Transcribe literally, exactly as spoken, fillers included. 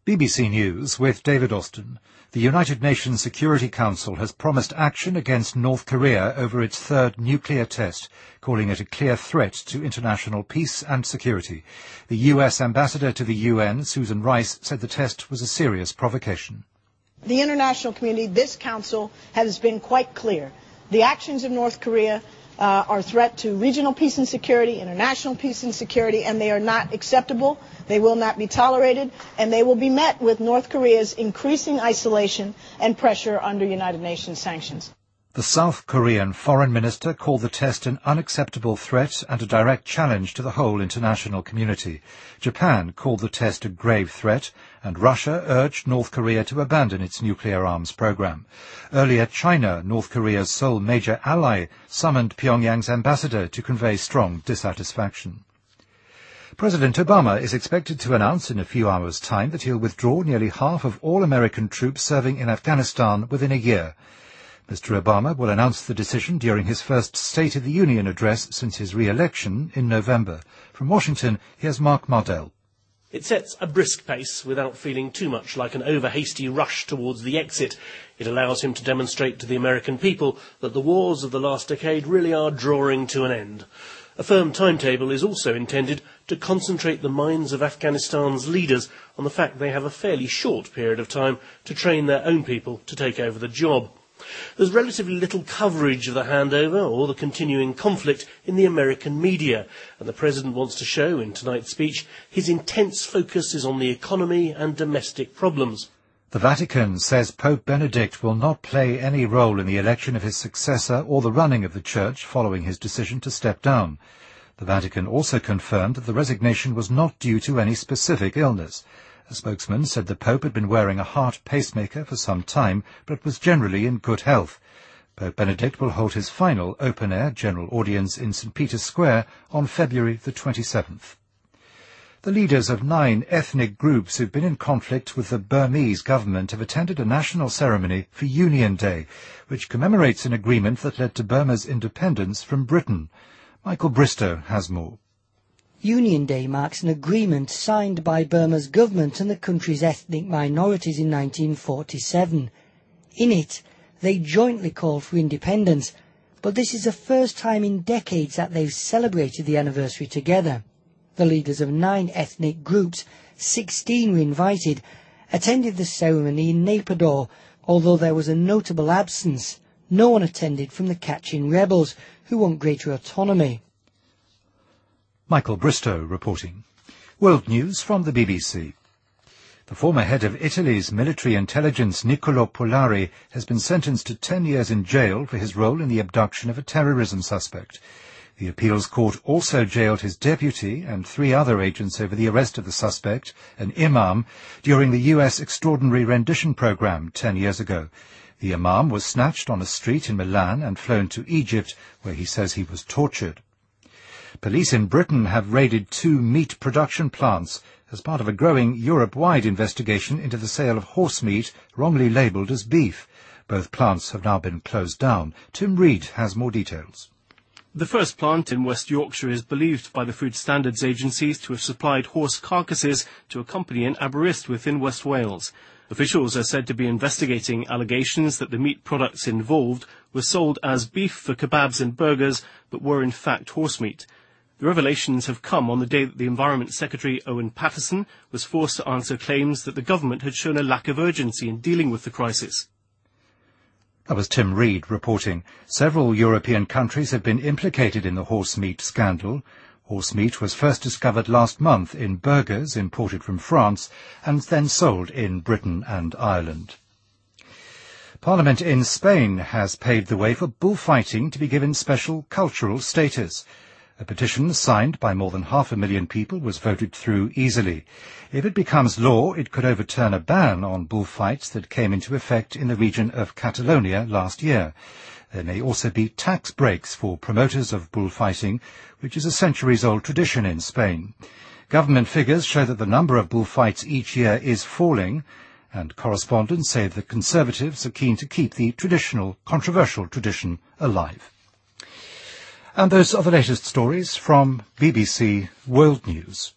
B B C News with David Austin. The United Nations Security Council has promised action against North Korea over its third nuclear test, calling it a clear threat to international peace and security. The U S ambassador to the U N, Susan Rice, said the test was a serious provocation. The international community, this council, has been quite clear. The actions of North Korea uh, are a threat to regional peace and security, international peace and security, and they are not acceptable. They will not be tolerated, and they will be met with North Korea's increasing isolation and pressure under United Nations sanctions. The South Korean foreign minister called the test an unacceptable threat and a direct challenge to the whole international community. Japan called the test a grave threat, and Russia urged North Korea to abandon its nuclear arms program. Earlier, China, North Korea's sole major ally, summoned Pyongyang's ambassador to convey strong dissatisfaction. President Obama is expected to announce in a few hours' time that he'll withdraw nearly half of all American troops serving in Afghanistan within a year. Mister Obama will announce the decision during his first State of the Union address since his re-election in November. From Washington, here's Mark Mardell. It sets a brisk pace without feeling too much like an over-hasty rush towards the exit. It allows him to demonstrate to the American people that the wars of the last decade really are drawing to an end. A firm timetable is also intended to concentrate the minds of Afghanistan's leaders on the fact they have a fairly short period of time to train their own people to take over the job. There's relatively little coverage of the handover or the continuing conflict in the American media, and the President wants to show in tonight's speech his intense focus is on the economy and domestic problems. The Vatican says Pope Benedict will not play any role in the election of his successor or the running of the Church following his decision to step down. The Vatican also confirmed that the resignation was not due to any specific illness. A spokesman said the Pope had been wearing a heart pacemaker for some time, but was generally in good health. Pope Benedict will hold his final open-air general audience in Saint Peter's Square on February the twenty-seventh. The leaders of nine ethnic groups who've been in conflict with the Burmese government have attended a national ceremony for Union Day, which commemorates an agreement that led to Burma's independence from Britain. Michael Bristow has more. Union Day marks an agreement signed by Burma's government and the country's ethnic minorities in nineteen forty-seven. In it, they jointly called for independence, but this is the first time in decades that they've celebrated the anniversary together. The leaders of nine ethnic groups, sixteen were invited, attended the ceremony in Naypyidaw, although there was a notable absence. No one attended from the Kachin rebels, who want greater autonomy. Michael Bristow reporting. World News from the B B C. The former head of Italy's military intelligence, Niccolo Polari, has been sentenced to ten years in jail for his role in the abduction of a terrorism suspect. The appeals court also jailed his deputy and three other agents over the arrest of the suspect, an imam, during the U S extraordinary rendition program ten years ago. The imam was snatched on a street in Milan and flown to Egypt, where he says he was tortured. Police in Britain have raided two meat production plants as part of a growing Europe-wide investigation into the sale of horse meat wrongly labelled as beef. Both plants have now been closed down. Tim Reid has more details. The first plant in West Yorkshire is believed by the food standards agencies to have supplied horse carcasses to a company in Aberystwyth in West Wales. Officials are said to be investigating allegations that the meat products involved were sold as beef for kebabs and burgers, but were in fact horse meat. The revelations have come on the day that the Environment Secretary Owen Paterson was forced to answer claims that the government had shown a lack of urgency in dealing with the crisis. That was Tim Reid reporting. Several European countries have been implicated in the horse meat scandal. Horse meat was first discovered last month in burgers imported from France and then sold in Britain and Ireland. Parliament in Spain has paved the way for bullfighting to be given special cultural status. A petition signed by more than half a million people was voted through easily. If it becomes law, it could overturn a ban on bullfights that came into effect in the region of Catalonia last year. There may also be tax breaks for promoters of bullfighting, which is a centuries-old tradition in Spain. Government figures show that the number of bullfights each year is falling, and correspondents say the Conservatives are keen to keep the traditional, controversial tradition alive. And those are the latest stories from B B C World News.